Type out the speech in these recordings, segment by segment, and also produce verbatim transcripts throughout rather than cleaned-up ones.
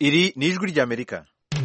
Iri ni ijwi ry'Amerika.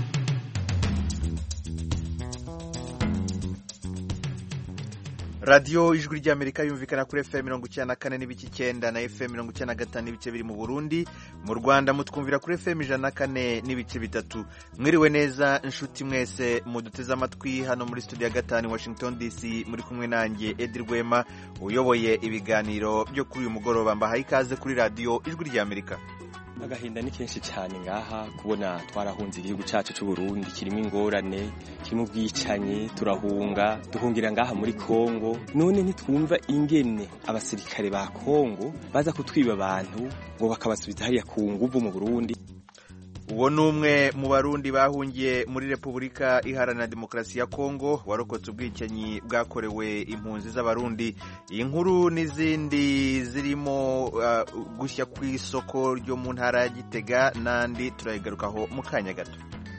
Radio ijwi ry'Amerika yumvikana kuri F M mirongo icyenda na kane n'ibice icyenda na F M mirongo icyenda na gatanu n'ibice biri mu Burundi. Mu Rwanda mutwumvira kuri F M ijana na kane n'ibice bitatu. Mwiriwe neza inshuti mwese muduteze amatwi hano muri studio ya gatanu Washington D C, muri kumwe nanjye Edi Rwema uyoboye ibiganiro byo kuri uyu mugoroba. Mbahaye ikaze kuri radio ijwi ry'Amerika. Agahinda ni kenshi cyane ngaha kubona twarahunze igihugu cyacu cy'u Burundi kirimo ingorane, kirimo ubwicanyi, turahunga duhungira ngaha muri Kongo. None ntitwumva ingene abasirikare ba Kongo baza kutwiba abantu ngo bakabasubiza hariya ku nguvu mu Burundi. Uwo numwe mu Barundi bahungiye muri Repubulika Iharanira Demokarasi ya Kongo warokotse ubwicanyi bwakorewe impunzi z'Abarundi. Iyi nkuru n'izindi zirimo uh, gushya ku isoko ryo mu ntara ya Gitega nandi turayigarukaho mu kanya gato.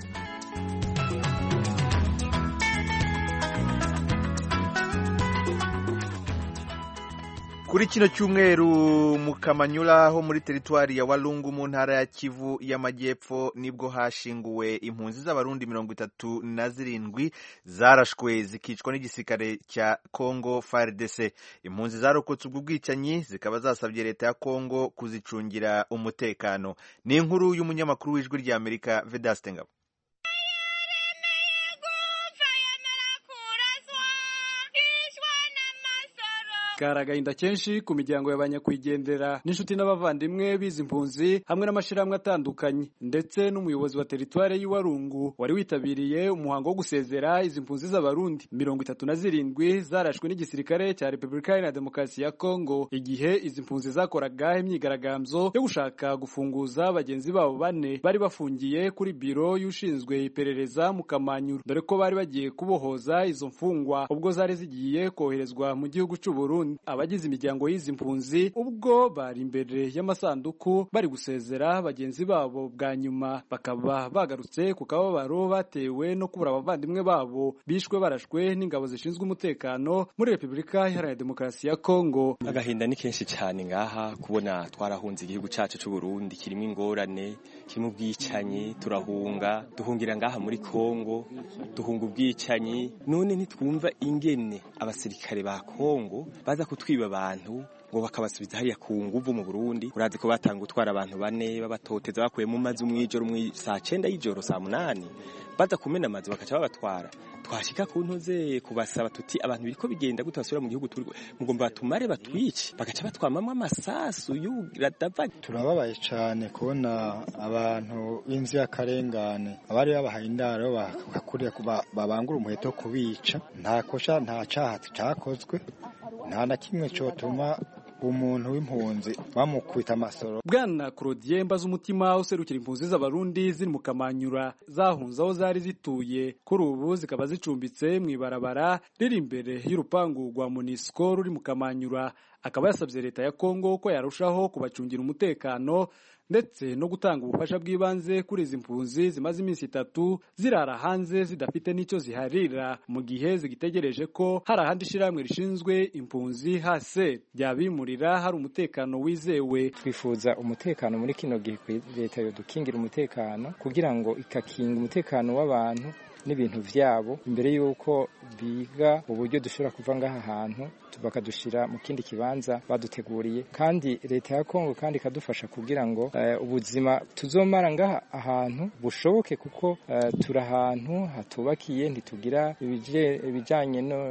Kuri kino cyumweru mu Kamanyura ho muri teritwari ya Walungu mu ntara ya Kivu y'Amajyepfo nibwo hashinguwe impunzi z'Abarundi mirongo itatu na zirindwi zarashwe zikicwa n'igisirikare cya Congo F A R D C. Impunzi zarokotse ubwo bwicanyi zikaba zasabye leta ya Congo kuzicungira umutekano. Ni inkuru y'umunyamakuru w'ijwi ry'Amerika Vedaste Ngabo. Karagahinda kenshi ku miryango y'abanyakwigendera n'inshuti n'abavandimwe bizi impunzi hamwe n'amashirahamwe atandukanye, ndetse n'umuyobozi wa teritware y'Iwarungu wari witabiriye umuhango wo gusezera izi mpunzi z'Abarundi mirongo itatu na zirindwi zarashwe n'igisirikare cya Repubulika Iharanira Demokarasi ya Kongo igihe izi mpunzi zakoraga imyigaragambyo yo gushaka gufunguza bagenzi babo bane bari bafungiye kuri biro y'ushinzwe iperereza mu Kamanyura, dore ko bari bagiye kubohoza izo mfungwa ubwo zari zigiye koherezwa mu gihugu cy'u Burundi. Abagize imiryango y'izi mpunzi ubwo bari imbere y'amasanduku bari gusezera bagenzi babo bwa nyuma, bakaba bagarutse ku kababaro batewe no kubura abavandimwe babo bishwe barashwe n'ingabo zishinzwe umutekano muri Repubulika Iharanira Demokarasi ya Kongo. Agahinda ni kenshi cyane ngaha kubona twarahunze igihugu cyacu cy'u Burundi kirimo ingorane, kirimo ubwicanyi, turahunga duhungira ngaha muri Kongo, duhunga ubwicanyi. None ntitwumva ingene abasirikare ba Kongo baza kutwiba abantu ngo bakabasubiza hariya ku nguvu mu Burundi. Urazi ko batanga gutwara abantu bane babatoteza bakuye mu mazi umwijoro mu saa cyenda y'ijoro saa munani baza kumena amazi bakaca babatwara. Twashika ku ntoze kubasaba tuti abantu biriko bigenda gute basubira mu gihugu turi mugomba batumare batwice bagaca batwamamwe amasasu y'uradava. Turababaye cyane kubona abantu b'inzi y'akarengane abari babahaye indaro bakakuriye babangura umuheto kubica. Nta kosha nta cyaha cyakozwe, nta na kimwe cyotuma umuntu w'impunzi bamukwita amasoro. Bwana Claudien Mbazumutima userukira impunzi z'Abarundi ziri mu Kamanyura zahunze aho zari zituye, kuri ubu zikaba zicumbitse mu ibarabara riri imbere y'urupangu rwa MONUSCO ruri mu Kamanyura, akaba yasabye leta ya Kongo ko yarushaho kubacungira umutekano ndetse no gutanga ubufasha bw'ibanze kuri izi mpunzi zimaze iminsi itatu zirara hanze zidafite n'icyo ziharira, mu gihe zigitegereje ko hari ahandi ishyirahamwe rishinzwe impunzi hase byabimurira hari umutekano wizewe. Twifuza umutekano muri kino gihe leta yo dukingira umutekano kugira ngo ikakinga umutekano w'abantu n'ibintu vyabo imbere yuko biga uburyo dushobora kuva ngaha hantu bakadushira mu kindi kibanza baduteguriye. Kandi leta ya Kongo kandi ikadufasha kugira ngo uh, ubuzima tuzomara ngaha ahantu bushoboke, kuko uh, turi ahantu hatubakiye, ntitugira ibijanye no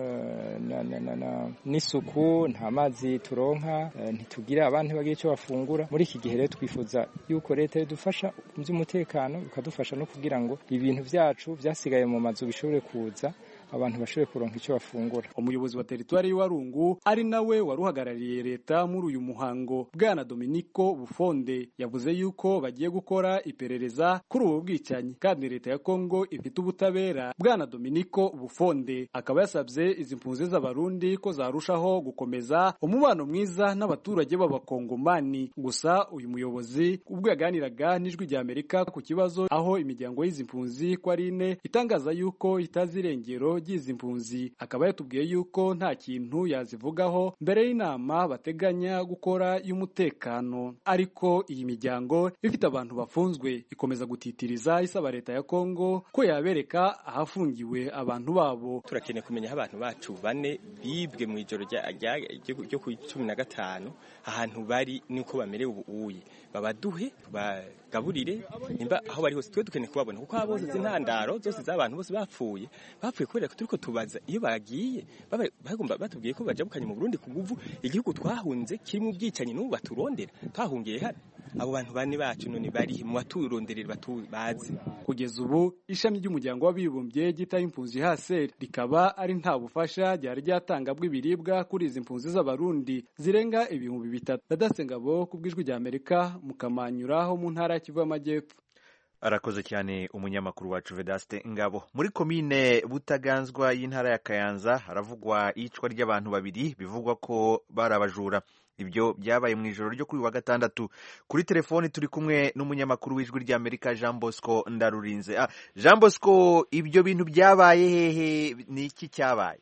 n'isuku, nta mazi turonka, uh, ntitugira abantu bagiye icyo bafungura. Muri iki gihe rero twifuza yuko leta idufasha mu by'umutekano, ikadufasha no kugira ngo ibintu vyacu vyasigaye mu mazu bishobore kuza abantu bashobore kuronka icyo bafungura. Umuyobozi wa teritwari y'Iwarungu ari nawe waruhagarariye leta muri uyu muhango, Bwana Dominico Bufonde, yavuze yuko bagiye gukora iperereza kuri ubu bwicanyi kandi leta ya Kongo ifite ubutabera. Bwana Dominico Bufonde akaba yasabye izi mpunzi z'Abarundi ko zarushaho gukomeza umubano mwiza n'abaturage b'Abakongomani. Gusa uyu muyobozi ubwo yaganiraga n'ijwi ry'Amerika ku kibazo aho imiryango y'izi mpunzi ko ari ine itangaza yuko itazirengero ikibazo ry'izi mpunzi, akaba yatubwiye yuko nta kintu yazivugaho mbere y'inama bateganya gukora y'umutekano. Ariko iyi miryango ifite abantu bafunzwe ikomeza gutitiriza isaba leta ya Kongo ko yabereka ahafungiwe abantu babo. Turakeneye kumenya aho abantu bacu bane bibwe mu ijoro ryo ku cumi na gatanu ahantu bari nuko bamerewe ubuye, babaduhe bagaburire nimba aho bari hose, twe dukeneye kubabona kuko abo bose intandaro zose z'abantu bose bapfuye bapfuye kubera ko turiko tubaza iyo bagiye bagomba batubwiye ko bajabukanye mu Burundi ku nguvu, igihugu twahunze kirimo ubwicanyi n'ubu baturondera twahungiye hano. Abo bantu bane bacu none bari mu baturonderera batubazi. Kugeza ubu ishami ry'umuryango w'abibumbye gitaye impunzi H C R rikaba ari nta bufasha ryari ryatanga bw'ibiribwa kuri izi mpunzi z'abarundi zirenga ibihumbi bitatu. Dadasengabo kubwijwi rya Amerika mu Kamanyura ho mu ntara ya Kivu y'Amajyepfo. Arakoze cyane umunyamakuru wacu Vedaste Ngabo. Muri komine Butaganzwa y'intara ya Kayanza haravugwa icwa ry'abantu babiri bivugwa ko barabajura. Ibyo byabaye mu ijoro ryo kuri wa gatandatu. Kuri telefoni turi kumwe n'umunyamakuru w'ijwi rya Amerika Jean Bosco Ndarurinze. Ah, Jean Bosco, ibyo bintu byabaye hehe, ni iki cyabaye?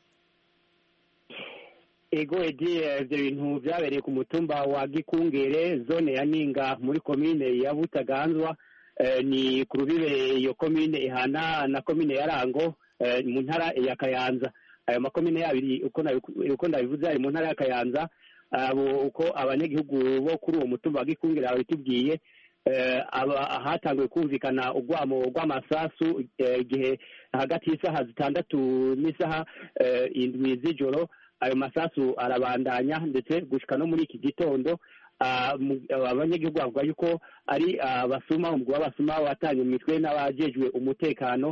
Ego edi ibyo bintu byabereye ku mutumba wa Gikungere, zone ya Ninga muri komine ya Butaganzwa. Uh, ni ku rubibe iyo komine ihana na komine ya Rango uh, mu ntara ya Kayanza. Ayo makomine yabiri uko ndabivuze ari mu ntara ya Kayanza. Abo uh, uko abanyagihugu bo kuri uwo mutumba wa Gikungere babitubwiye, uh, hatanguye kumvikana ugwamo rw'amasasu igihe uh, hagati y'isaha zitandatu n'isaha uh, indwi z'ijoro. Ayo masasu arabandanya ndetse gushika no muri iki gitondo. Abanyagihugu bavuga yuko ari abasuma umugwi w'abasuma watanye mu mitwe n'abajejwe umutekano.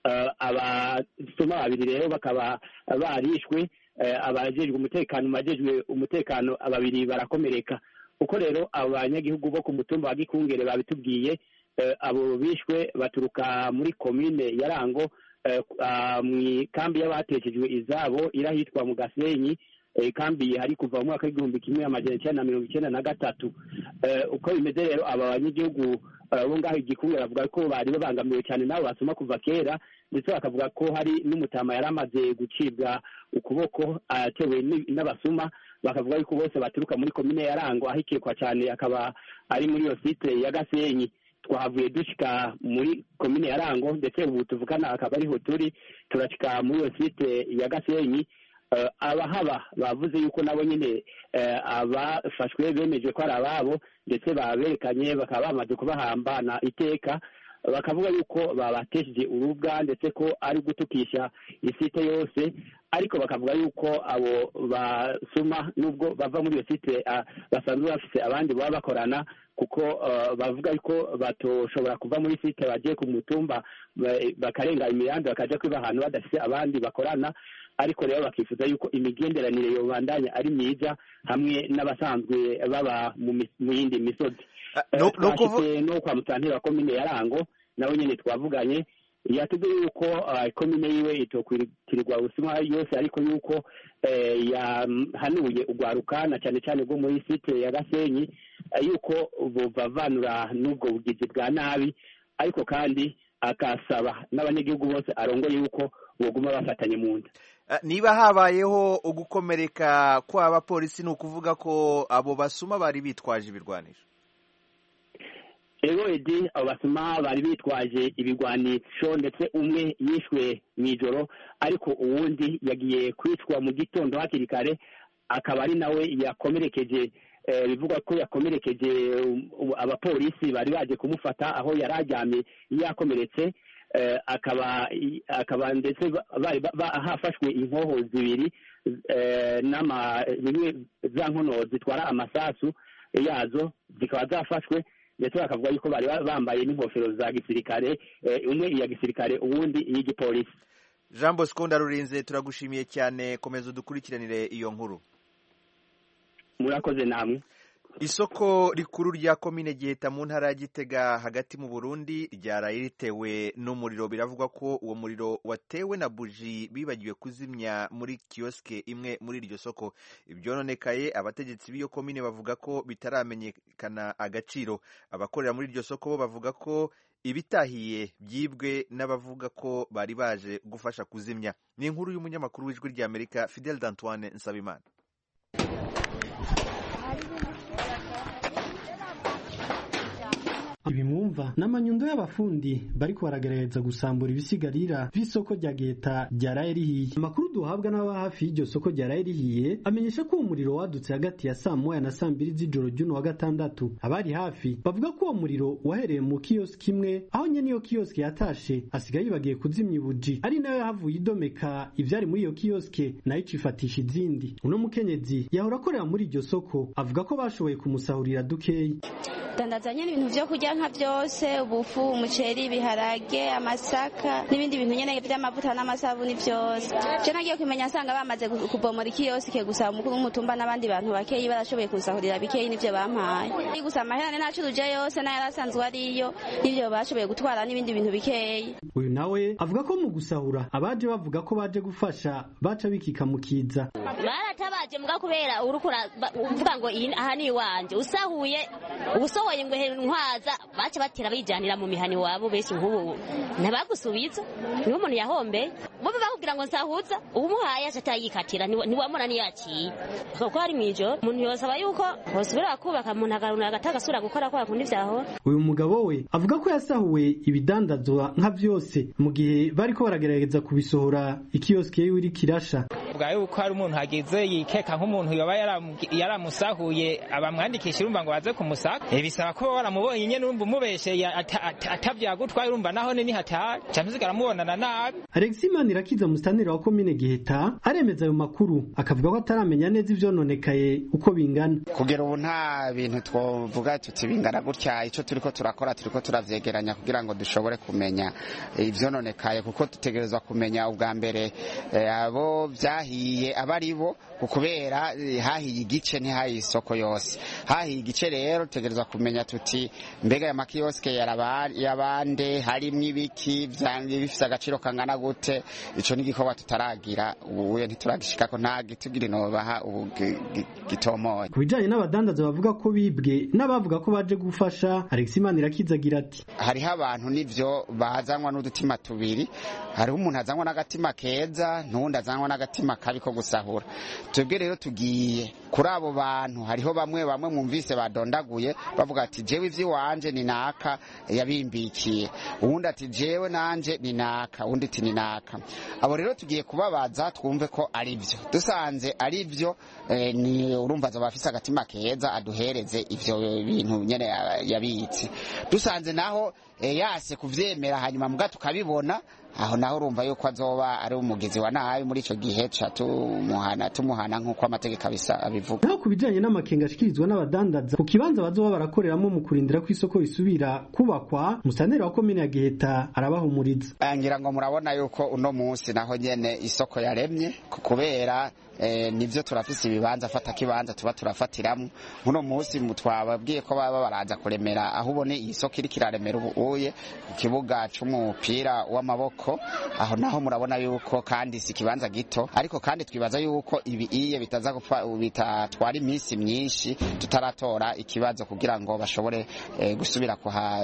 Abasuma babiri rero bakaba barishwe, abajejwe umutekano majejwe umutekano babiri barakomereka. Uko rero abanyagihugu bo ku mutumba wa Gikungere babitubwiye, abo bishwe baturuka muri komine ya Rango mu kambi y'abateshejwe izabo irahitwa mu Gasenyi. Kambi hari kuva mu mwaka w'igihumbi kimwe amajana icyenda na mirongo icyenda na gatatu. Uko bimeze rero aba banyagihugu bo ngaho Igikungere bavuga ko bari babangamiwe cyane nabo basoma kuva kera, ndetse bakavuga ko hari n'umutama yari amaze gucibwa ukuboko atewe n'abasuma. Bakavuga yuko bose baturuka muri komine ya Rango, ahikekwa cyane akaba ari muri iyo site ya Gasenyi. Twahavuye dushika muri komine ya Rango ndetse ubu tuvugana akaba ariho turi turashika muri iyo site ya Gasenyi. Uh, abahaba bavuze yuko nabo nyine uh, abafashwe bemeje ko ari ababo, ndetse baberekanye bakaba bamaze kubahambana iteka. Bakavuga yuko babatesheje urubwa ndetse ko ari gutukisha isite yose, ariko bakavuga yuko abo basuma nubwo bava muri iyo site uh, basanzwe bafise abandi baba bakorana, kuko uh, bavuga yuko batoshobora kuva muri site bagiye ku mutumba bakarenga imihanda bakaja kwiba ahantu badafise abandi bakorana. Ariko rero bakifuza yuko imigenderanire yobandanya ari myiza hamwe n'abasanzwe baba mu yindi misozi. No no kuvuga no kwa mutantira komine ya Rango nawe nyene twavuganye, yatubwiye yuko komine yiwe itokwitirirwa ubusuma yose, ariko yuko yahanuye ugwarukana cyane cyane bwo muri site ya Gasenyi yuko bovavanura n'ubwo bugizi bwa nabi, ariko kandi akasaba n'abanyagihugu bose arongoye yuko boguma bafatanye mu nda. Niba habayeho ugukomereka kw'abapolisi, ni ukuvuga ko abo basuma bari bitwaje ibirwanisho? Ego edi abo basuma bari bitwaje ibigwanisho, ndetse umwe yishwe mw'ijoro, ariko uwundi yagiye kwicwa mu gitondo hakiri kare, akaba ari nawe yakomerekeje. Bivugwa ko yakomerekeje abapolisi bari baje kumufata aho yari aryamye yakomeretse. Uh, akaba akaba ndetse hafashwe inkoho zibiri uh, n'ama bimwe za nkono zitwara amasasu yazo zikaba zafashwe, ndetse bakavuga yuko bari bambaye n'inkofero za gisirikare, uh, umwe iya gisirikare uwundi iy'igipolisi. Jean Bosco Ndarurinze, turagushimiye cyane, komeza udukurikiranire iyo nkuru. Murakoze namwe. Isoko rikuru rya komine Giheta mu ntara ya Gitega hagati mu Burundi ryaraye ritewe n'umuriro. Biravugwa ko uwo muriro watewe na buji bibagiwe kuzimya muri kioske imwe muri iryo soko. Ibyononekaye abategetsi b'iyo komine bavuga ko bitaramenyekana agaciro. Abakorera muri iryo soko bavuga ko ibitahiye byibwe n'abavuga ko bari baje gufasha kuzimya. Ni inkuru y'umunyamakuru w'ijwi ry'Amerika Fidel D'Antoine Nsabimana. Ibi mwumva n'amanyundo y'abafundi bariko baragerageza gusambura ibisigarira vy'isoko rya Geta ryaraye rihiye. Amakuru duhabwa n'aba hafi y'iryo soko ryaraye rihiye amenyesha ko umuriro wadutse hagati ya saa moya na saa mbiri z'ijoro ry'uno wa gatandatu. Abari hafi bavuga ko uwo muriro wahereye mu kiosk imwe, aho nyene iyo kiosk yatashe asigaye bagiye kuzimya ibuji, ari nayo yahavuye idomeka ivyari muri iyo kiosk nayo icifatisha izindi. Uno mukenyezi yahora akorera muri iryo soko avuga ko bashoboye kumusahurira dukeyi. Dandazanye n'ibintu vyo kurya nka vyose, ubufu, umuceri, ibiharage, amasaka n'ibindi bintu nyene vy'amavuta n'amasabuni vyose. Je nagiye kumenya asanga bamaze kubomora ikiyosike gusa umukuru w'umutumba n'abandi bantu bakeyi barashoboye kusahurira bikeyi n'ivyo bampaye. Gusa amahera nacuruje yose n'ayarasanzwe ariyo n'ivyo bashoboye gutwara n'ibindi bintu bikeyi. Uyu nawe avuga ko mu gusahura abaje bavuga ko baje gufasha baca bikika mukiza. Baratabaje mbwa kubera urukura uvuga ngo aha ni wanje usahuye usohoye ngo ntwaza baca batera bijanira mu mihani wabo bese nk'ubu ntabagusubiza niwo umuntu yahombe bo bakubwira ngo nsahuza umuhaye atayikatira ni wamona ni yaciye kuko ari mwijo umuntu yosaba yuko bosubira kubaka umuntu agaruna agatagasura gukora kwa kundi vyaho. Uyu mugabo we avuga ko yasahuwe ibidandazwa nka vyose mu gihe bariko baragerageza kubisohora ikioske yiwe iri kirasha. Bwa yuko ari umuntu hageze yikeka nk'umuntu yoba yaramusahuye abamwandikisha urumva ngo baze kumusaka bisaba ko baramubonye nyene urumva umubesheye atavyagutwaye urumva naho ni hatari cyane zigaramubonana nabi. Alexis Manirakiza mustanira wa komine Giheta aremeza ayo makuru akavuga ko ataramenya neza ivyononekaye uko bingana. Kugera ubu nta bintu twovuga tuti bingana gutya, ico turiko turakora turiko turavyegeranya kugira ngo dushobore kumenya ivyononekaye kuko tutegerezwa kumenya ubwa mbere abo vyahiye abari bo kubera hahiye igice ntihahiye isoko yose. Hahiye igice rero tutegerezwa kumenya tuti mbega ya makioske yabande harimwo ibiki vyangi bifise agaciro kangana gute. Ico ni gikorwa tutaragira ubuye ntituragishikako nta gitugira no baha ubu gitomoye. Kubijanye n'abadandaza bavuga ko bibwe n'abavuga ko baje gufasha, Alexis Manirakiza agira ati hariho abantu nivyo bazanwa n'udutima tubiri, hariho umuntu azanwa n'agatima keza n'undi azanwa n'agatima kabi ko gusahura. Twebwe rero tugiye kuri abo bantu, hariho bamwe bamwe mwumvise badondaguye bavuga ati jewe ivyi wanje ni naka yabimbikiye, uwundi ati jewe nanje ni naka, uwundi ati ni naka. Abo rero tugiye kubabaza twumve ko ari byo. Dusanze ari byo eh, ni urumva zo bafise agatima keza aduhereze ivyo bintu nyene yabitse. Dusanze naho eh, yase kuvyemera hanyuma mbwa tukabibona, aho naho urumva yuko azoba ari umugezi wa nabi muri ico gihe ca tumuhana tumuhana nkuko amategeko abisa abivuga. Naho kubijanye n'amakenga ashikirizwa n'abadandaza ku kibanza bazoba barakoreramo mu kurindira ko isoko bisubira kubakwa, musanera wa komine ya Giheta arabahumuriza. Ngira ngo murabona yuko uno munsi naho nyene isoko yaremye kubera eh, nivyo turafise ibibanza fata kibanza tuba turafatiramwe. Uno munsi mutwababwiye ko baba baraza kuremera aho ubone isoko iri kiraremera ubuye ku kibuga c'umupira w'amaboko, aho naho murabona yuko kandi si kibanza gito, ariko kandi twibaza yuko ibi iye bitaza gupfa bitatwara iminsi myinshi tutaratora ikibazo kugira ngo bashobore eh, gusubira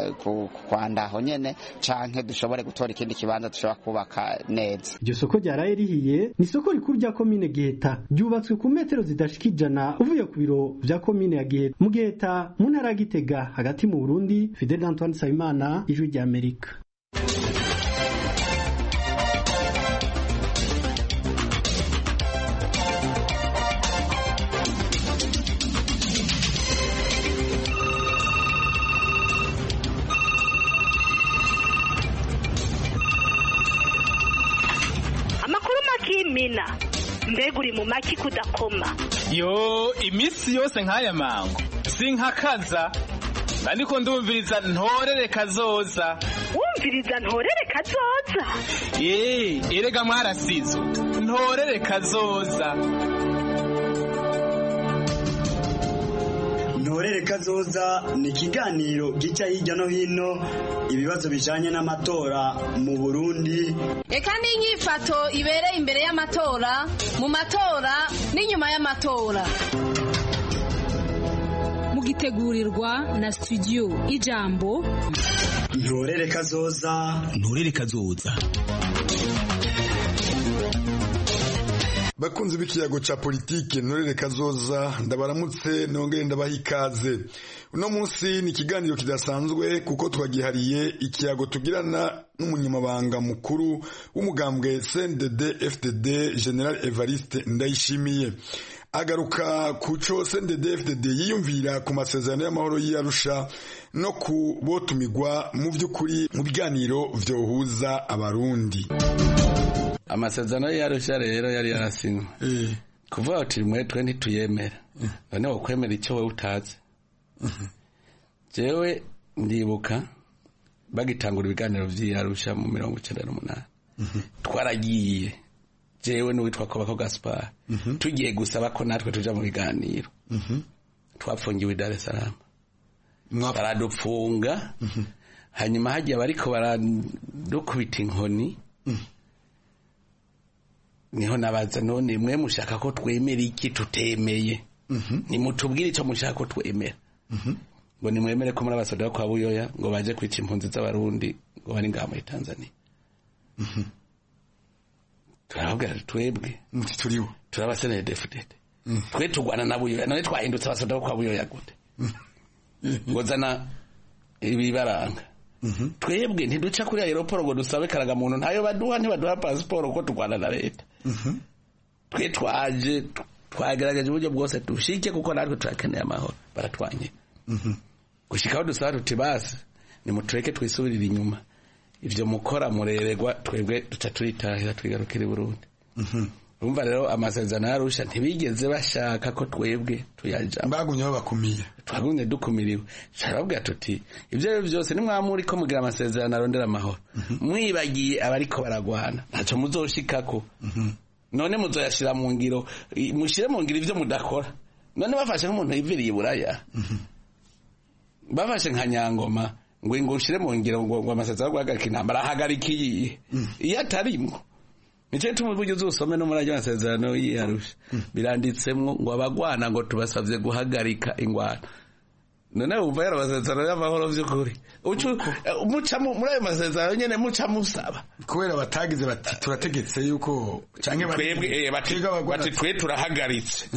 kwandaho nyene canke dushobore gutora ikindi kibanza dushobora kubaka neza. Iryo soko ryaraye rihiye ni isoko rikuru rya komine Giheta, ryubatswe ku metero zidashika ijana uvuye ku biro vya komine ya Giheta mu Giheta mu ntara ya Gitega hagati mu Burundi. Fidel D'Antoine Nsabimana, Ijwi rya Amerika. Mina mbega uri mu maki kudakoma yo imisi yose nk'aya mango sinkakaza ndiko ndumviriza ntorere kazoza. Wumviriza ntorere kazoza? Eh, erega mwarasizo ntorere kazoza. Ntorere kazoza ni ikiganiro gica hirya no hino ibibazo bijanye n'amatora mu Burundi. Eka n'inyifato ibereye imbere y'amatora, mu matora n'inyuma y'amatora. Mu mugitegurirwa na studio Ijambo. Ntorere kazoza, ntorere kazoza. Bakunzi b'ikiyago ca politike ntorere kazoza, ndabaramutse nongere ndabaha ikaze. Uno munsi ni ikiganiro kidasanzwe kuko twagihariye ikiyago tugirana n'umunyamabanga mukuru w'umugambwe C N D D F D D General Evariste Ndayishimiye. Agaruka kuco C N D D F D D yiyumvira ku masezerano y'amahoro y'Arusha no kubotumigwa mu vy'ukuri mu biganiro vyohuza abarundi. Amasezerano y'Arusha rero yari yarasinywe eh kuvuga ati mwetwe ntituyemera none wokwemera icyo we utazi. Jewe ndibuka bagitangura ibiganiro vy'Arusha mu mirongo icenda n'umunani twaragiye jewe n'uwitwa Kobako Gaspar tugiye gusaba ko natwe tuja mu biganiro twapfungiwe Dar es Salaam baradupfunga hanyuma hagiye bariko baradukubita inkoni niho nabaza none mwe mushaka ko twemera iki tutemeye nimutubwire icyo mushaka ko twemera ngo nimwemere ko muri abasoda kwa Buyoya ngo baje kwica impunzi z'abarundi ngo bari ngaha muri Tanzania. Turabwira twebwe turiwo turabasene defudede twe tugwana na Buyoya none twahindutse abasoda kwa Buyoya gute ngo zana ibibaranga twebwe ntiduca kuri aeroport ngo dusabe karaga muntu ntayo baduha ntibaduha passport ko tugwana na leta. Twe twaje twagerageje uburyo bwose dushike kuko natwe turakeneye amahoro baratwanye gushikaho dusaba tuti basi nimutureke twisubirira inyuma ivyo mukora mureregwa twebwe duca turitahira twigarukira i Burundi. Urumva rero amasezerano y'Arusha ntibigeze bashaka ko twebwe tuyajamo bagumye bakumiye twagumye dukumiriwe carabwira tuti ivyo byose ni mwamuri ko mugira amasezerano arondera amahoro mwibagiye abariko baragwana ntaco muzoshikako none muzoyashira mu ngiro mushire mu ngiro ivyo mudakora. None bafashe nk'umuntu yiviriye Buraya bafashe nka Nyangoma ngo ngo ushire mu ngiro ngo amasezerano guhagarika intambara hagarikiye iyo atarimwo nico tumu buryo uzosome no muri amasezerano y'Arusha biranditsemwo ngo abagwana ngo tubasavye guhagarika ingwano. None umva yaro amasezerano y'amahoro vy'ukuri ucu muca muri ayo masezerano nyene muca musaba kubera batagize bati turategetse yuko canke twebwe bati twe turahagaritse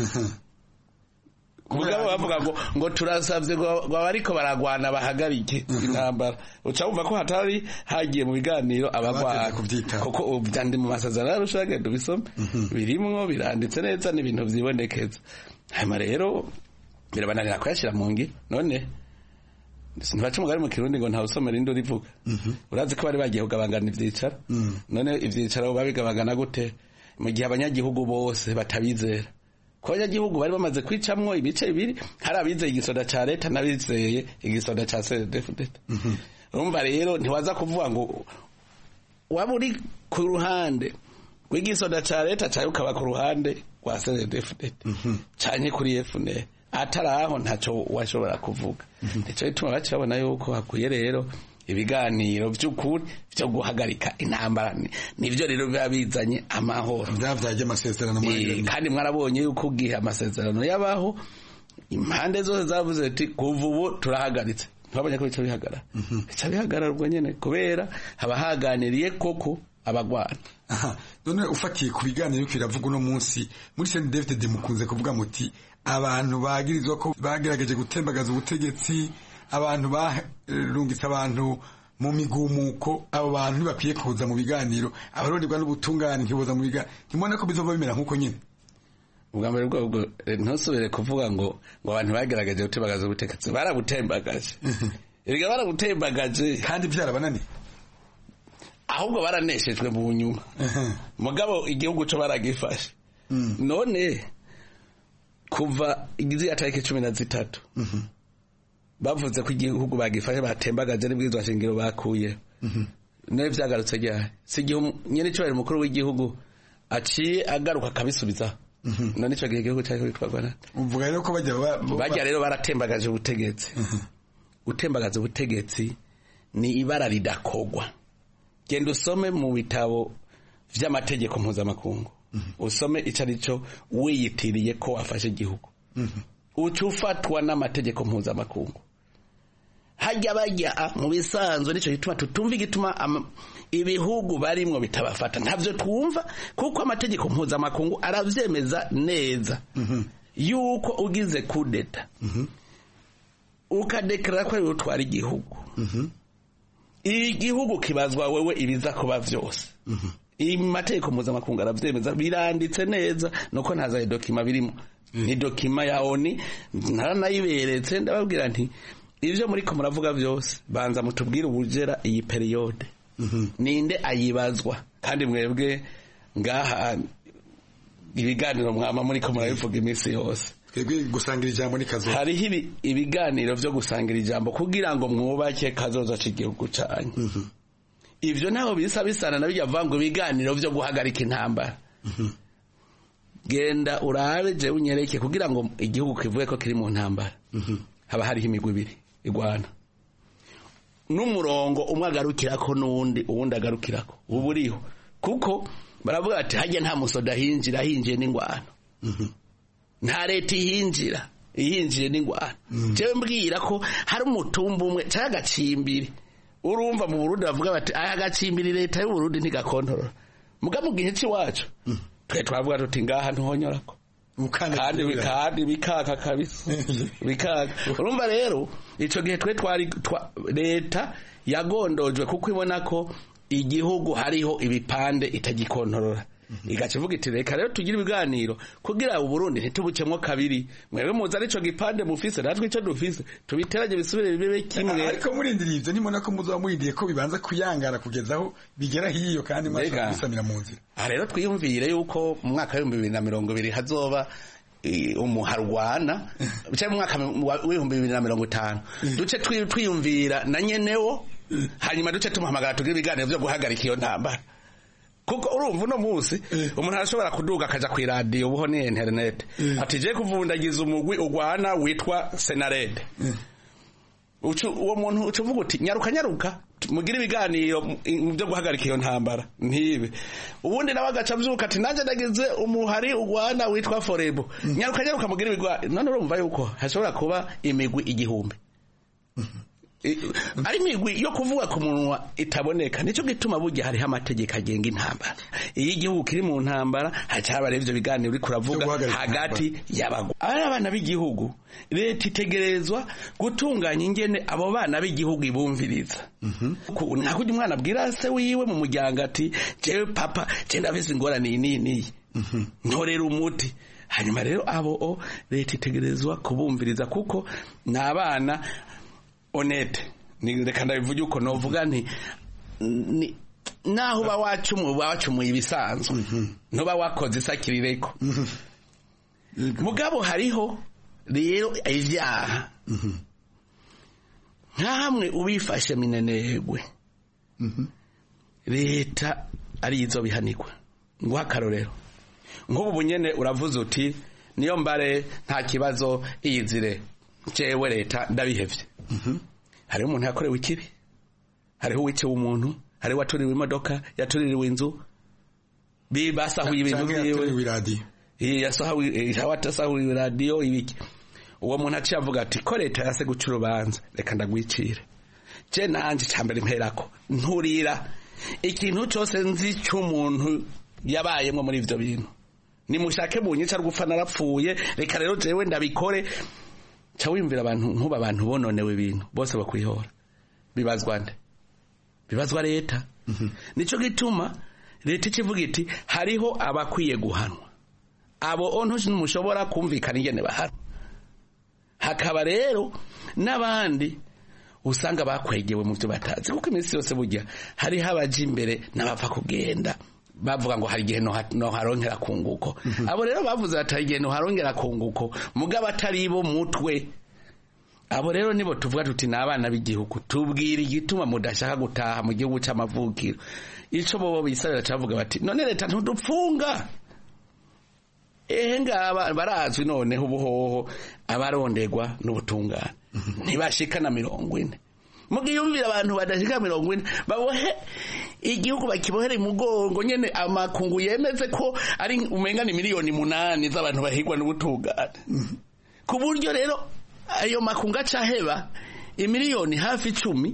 Mugabo bavuga ngo ngo turasavye ngo abariko baragwana bahagarike intambara. Uca umva ko hatari hagiye mu biganiro abagwana kuko ubyandi mu masezerano y'Arusha gendo bisome birimwo biranditse neza n'ibintu vyibonekeza. Hanyuma rero birabananira kwashira mu ngi none sinbaca umugari mu Kirundi ngo nta usomera indo rivuga. Urazi ko bari bagiye kugabangana ivyicaro none ivyicaro babigabangana gute mu gihe abanyagihugu bose batabizera ko abanyagihugu bari bamaze kwicamwo ibice bibiri hari abizeye igisoda ca leta n'abizeye igisoda ca C N D D F D D. Urumva rero ntiwaza kuvuga ngo waba uri ku ruhande rw'igisoda ca leta cayo ukaba ku ruhande rwa C N D D F D D canke kuri F N L ataraho ntaco washobora kuvuga. Nico bituma baca babona yuko hakuye rero ibiganiro by'ukuri byo guhagarika intambara nivyo rero biba bizanye amahoro byavyaje amasezerano muri kandi mwarabonye yuko ugihe amasezerano yabaho impande zose zavuze ati kuva ubu turahagaritse twabonye ko bica bihagara bica bihagara ubwo nyene kubera haba haganiriye koko abagwana. Aha none ufatiye ku biganiro kiravuga no munsi muri C N D D F D D mukunze kuvuga muti abantu bagirizwa ko bagerageje gutembagaza ubutegetsi abantu barungitse abantu mu migumuko abo bantu ntibakwiye kuza mu biganiro abaronderwa n'ubutungane ntiboza mu biganiro nimona ko bizova bimera nkuko nyine. Ubwa mbere bwo ntusubire kuvuga ngo ngo abantu bagerageje gutembagaza ubutegetsi barabutembagaje erega barabutembagaje kandi byarabananiye ahubwo baraneshejwe mu nyuma mugabo igihugu cyo baragifashe. None kuva igizi ya tariki cumi na zitatu bavuze ko igihugu bagifashe batembagaje n'ibwirizwa shingiro bakuye nayo vyagarutse ryari si igihe nyene cyo bari mukuru w'igihugu aciye agaruka akabisubiza none ico gihe igihugu cyari kwitwagwa nande uvuga rero ko bajya bajya rero baratembagaje ubutegetsi gutembagaza ubutegetsi ni ibara ridakogwa genda usome mu bitabo vy'amategeko mpuzamakungu usome ico arico wiyitiriye ko wafashe igihugu uca ufatwa n'amategeko mpuzamakungu hajya bajya mu bisanzwe nicyo gituma tutumva igituma ibihugu barimwo bitabafata ntavyo twumva kuko amategeko mpuzamakungu aravyemeza neza yuko ugize kudeta ukadeklara ko ari utwara igihugu igihugu kibazwa wewe ibiza kuba vyose imategeko mpuzamakungu aravyemeza biranditse neza nuko ntaza dokima birimo ni dokima ya oni naranayiberetse ndababwira nti ivyo muri ko muravuga vyose banza mutubwire ubugera iyi periode ninde ayibazwa kandi mwebwe ngaha ibiganiro mwama muri ko murabivuga iminsi yose twebwe gusangira ijambo ni kazo hariho ibiganiro vyo gusangira ijambo kugira ngo mwubake kazoza c'igihugu canyu ivyo naho bisa bisana nabijya vango ibiganiro vyo guhagarika intambara genda urabe je unyereke kugira ngo igihugu kivuye ko kiri mu ntambara haba hariho imigwi ibiri igwana n'umurongo umwe agarukirako n'uwundi uwundi agarukirako ubu uriho kuko baravuga ati hajya nta musoda hinjira hinjiye n'ingwano nta leta ihinjira ihinjiye n'ingwano jewe mbwira ko hari umutumba umwe cyangwa agacimbiri urumva mu Burundi bavuga bati aya agacimbiri leta y'u Burundi ntigakontorora muga mu gihe cy'iwacu twe twavuga tuti ngaha ntuhonyorako kandi bikandi bikaka kabisa bikaka urumva rero ico gihe twe twari leta yagondojwe kuko ibona ko igihugu hariho ibipande itagikontorora igacivuga iti reka rero tugira ibiganiro kugira u Burundi ntitubucemwo kabiri mwebwe muza arico gipande mufise natwe ico dufise tubiterage bisubire bibe kimwe ariko murindiriye ivyo nimona ko muzoba murindiye ko bibanza kuyangara kugezaho bigera hiyo kandi mwashaka gusamira mu nzira aha rero twiyumvire yuko mu mwaka wa bibiri na mirongo ibiri hazoba umuharwana bicaye mu mwaka wa bibiri na mirongo itanu duce twiyumvira na nyenewo hanyuma duce tumuhamagara tugira ibiganiro vyo guhagarika iyo ntambara kuko urumva uno munsi umuntu arashobora kuduga akaja ku radio buho ni internet ati je kuvundagiza umugwi ugwana witwa Senarede ucu uwo muntu ucuvuga uti nyaruka nyaruka mugira ibiganiro mu byo guhagarika iyo ntambara ntibe ubundi nawe agaca avyuka ati nanje ndagize umuhari ugwana witwa Forebo nyaruka nyaruka mugira ibigwa none urumva yuko hashobora kuba imigwi igihumbi ari migwi yo kuvuga ku munwa itaboneka nico gituma burya hari amategeko agenga intambara iyo igihugu kiri mu ntambara hacaba revyo biganiro uri kuravuga hagati y'abago ari abana b'igihugu leta itegerezwa gutunganya ingene abo bana b'igihugu ibumviriza nta kujya umwana abwira se wiwe mu muryango ati jewe papa je ndafise ingorane iyi n'iyi ntorera umuti hanyuma rero abo leta itegerezwa kubumviriza kuko n'abana honete ni reka ndabivuge uko novuga nti naho ba wacumu bacumuye ibisanzwe no ba wakoze isakirireko mugabo hariho rero ivyaha nkamwe ubifashe minenegwe leta ari izo bihanirwa ngo akarorero nk'ubu bunyene uravuze uti niyo mbare nta kibazo iyizire jewe leta ndabihevye hariho umuntu yakorewe ikibi hariho uwiciwe umuntu hariho waturiwe imodoka yatuririwe inzu bibasahuye ibintu vyiwe yasahuye radio ibiki uwo muntu aciye avuga ati ko leta yase guca urubanza reka ndagwicire je nanje cambere mperako nturira ikintu cyose nzi cy'umuntu yabayemwe muri ivyo bintu nimushake bunyica rugupfa narapfuye reka rero jewe ndabikore cha wimvira abantu nkuba abantu bononewe ibintu bose bakwihora bibazwa nde bibazwa leta nico gituma leta ikivuga iti hariho abakwiye guhanwa abo ontu numushobora kumvikana ingene bahana hakaba rero n'abandi usanga bakwegewe mu byo batazi kuko iminsi yose burya hari habaje imbere n'abapfa kugenda bavuga ngo hari igihe no harongera kunguko abo rero bavuze ati hari igihe no harongera kunguko mugabo atari bo mutwe abo rero nibo tuvuga tuti n'abana b'igihugu tubwira igituma mudashaka gutaha mu gihugu c'amavukiro ico bobo bisabira cavuga bati none leta ntudupfunga ehe ngaba barazwi none ubuhoho abarondegwa n'ubutungane ntibashikana mirongo ine mugiyumvira abantu badashika mirongo ine babohe igihugu bakibohere mugongo nyene amakungu yemeze ko ari umenga ni miliyoni munani z'abantu bahigwa n'ubutungane ku buryo rero ayo makungu acaheba imiliyoni hafi icumi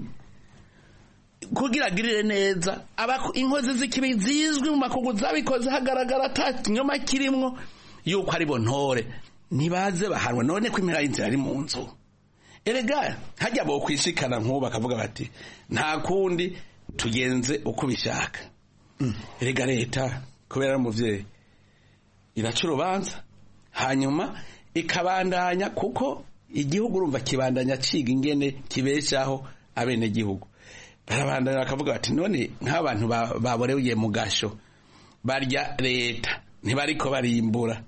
kugira agirire neza inkozi z'ikibi zizwi mu makungu zabikoze hagaragara ata kinyoma kirimwo yuko ari bo ntore ntibaze bahanwa none ko impera y'inzira ari mu nzu erega hajya bo kwishikana nk'ubu bakavuga bati nta kundi tugenze uko bishaka erega leta kubera ari umuvyeyi iraca urubanza hanyuma ikabandanya kuko igihugu urumva kibandanya ciga ingene kibeshaho abene gihugu barabandanya bakavuga bati none nk'abantu baboreye mu gasho barya leta ntibariko barimbura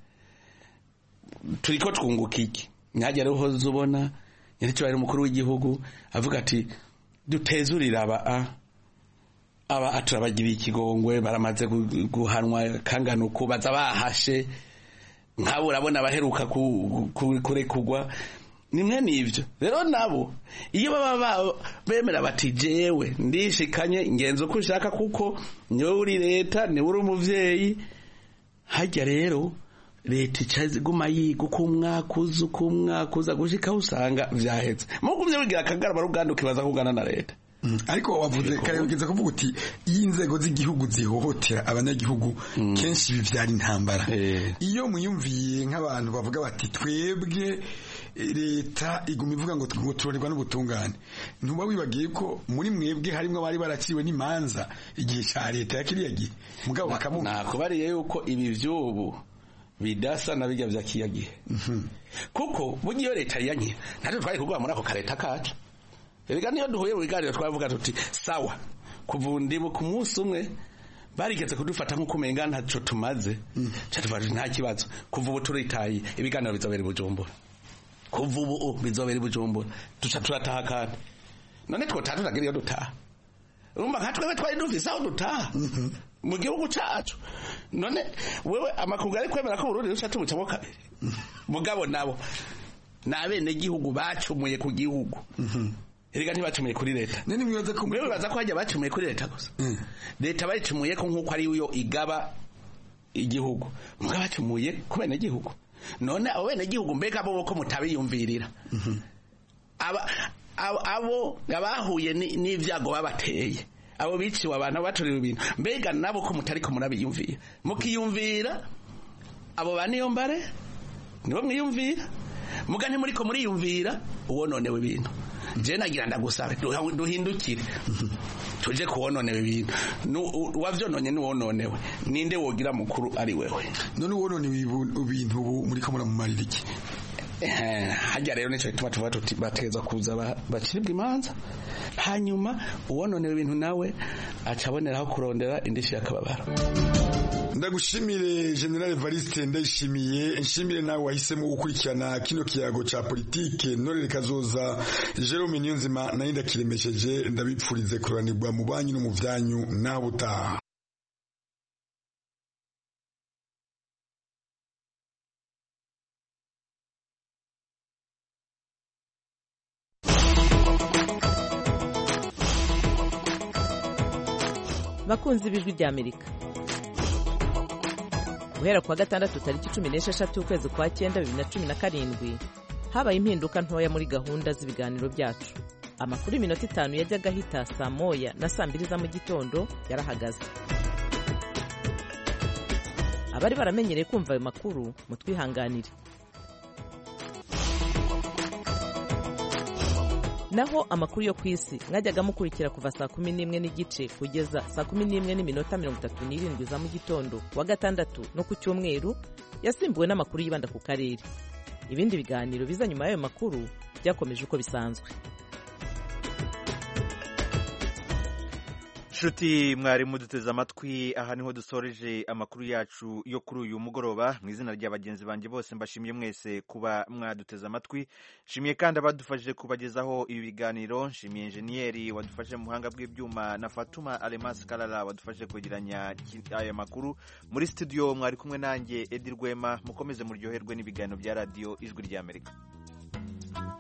turiko twunguka iki nyajya rero hoze ubona nyaricyo bari umukuru w'igihugu avuga ati dutezurira aba aba aturabagira ikigongwe baramaze guhanwa kangana uko baza bahashe nkabo urabona baheruka kurekugwa nimwe nivyo rero nabo iyo baba bemera bati jewe ndishikanye ingenzo ko ushaka kuko niwe uri leta niwe uri umuvyeyi hajya rero leta icaze guma yiga uko umwaka uza uko umwaka uza gushika usanga vyahetse mugumye wigira akagarama ruganda ukibaza kugana na leta ariko wavuze kare ugeze kuvuga uti iyi nzego z'igihugu zihohotera abanyagihugu kenshi bivyara intambara iyo muyumviye nk'abantu bavuga bati twebwe leta iguma ivuga ngo turorerwa n'ubutungane ntuba wibagiye ko muri mwebwe harimwo abari baraciwe n'imanza igihe ca leta ya kiriya gihe mugabo bakamuha nakubariye yuko ibi vy'ubu bidasa na bijya vya kiyagihe kuko burya iyo leta yanke natwe twari kugwa muri ako kareta kacu erega niyo duhuye mu biganiro twavuga tuti sawa kuvundibu ku munsi umwe barigeze kudufata nk'uko umenga ntaco tumaze cyatuvaje nta kibazo kuva ubu turitaye ibiganiro bizobera Bujumbura kuva ubu bizobera Bujumbura tuca turataha kandi none twotaha turagira iyo dutaha urumva nka twebwe twari dufise aho dutaha mu gihugu cacu none wewe amakungu ari kwemera ko Burundi rusha tubucamo kabiri mugabo nabo nabene gihugu bacumuye ku gihugu erega ntibacumuye kuri leta nene mwibaza ko mwewe baza ko hajya bacumuye kuri leta gusa leta bayicumuye ko nkuko ari yo igaba igihugu mugabo bacumuye ku bene gihugu none abo bene gihugu mbega bo ko mutabiyumvirira aba abo abahuye n'ivyago babateye abo biciwe abantu baturiwe ibintu mbega nabo ko mutari ko murabiyumvira mukiyumvira abo baniyo mbare nibo mwiyumvira muga ntimuri ko muriyumvira uwononewe ibintu je nagira ndagusabe duhindukire tuje kuwononewe ibintu wavyononye nuwononewe ninde wogira mukuru ari wewe none uwononewe ibintu ubu muri ko muramumarira iki hajya rero nico tuba tuba tuti bateza kuza bacibwa imanza hanyuma uwononewe ibintu nawe acaboneraho kurondera indishi yakababara ndagushimire General Evariste ndayishimiye nshimire nawe wahisemo gukurikirana kino kiyago ca politike Norere Kazoza Jerome Niyonzima nayo ndakiremesheje ndabipfurize kuranirwa mu banyu no mu vyanyu naho utaha bakunzi b'ijwi rya Amerika guhera kuwa gatandatu tariki cumi n'esheshatu ukwezi kwa cyenda bibiri na cumi na karindwi habaye impinduka ntoya muri gahunda z'ibiganiro byacu amakuru y'iminota itanu yajyaga ahita saa moya na saa mbiri za mu gitondo yarahagaze abari baramenyereye kumva ayo makuru mutwihanganire naho amakuru yo ku isi mwajyaga mukurikira kuva saa kumi n'imwe n'igice kugeza saa kumi n'imwe n'iminota mirongo itatu n'irindwi za mu gitondo wa gatandatu no ku cyumweru yasimbuwe n'amakuru yibanda ku karere ibindi biganiro biza nyuma y'ayo makuru byakomeje uko bisanzwe Shuti mwari muduteze amatwi aha niho dusoreje amakuru yacu yo kuri uyu mugoroba mu izina rya bagenzi banje bose mbashimiye mwese kuba mwaduteze amatwi nshimiye kandi abadufashije kubagezaho ibi biganiro nshimiye enjeniyeri wadufashe mu buhanga bw'ibyuma na Fatuma Alemas Kalala wadufashe kwegeranya aya makuru muri studio mwari kumwe nanjye Edi Rwema mukomeze muryoherwe n'ibiganiro bya radio Ijwi rya Amerika.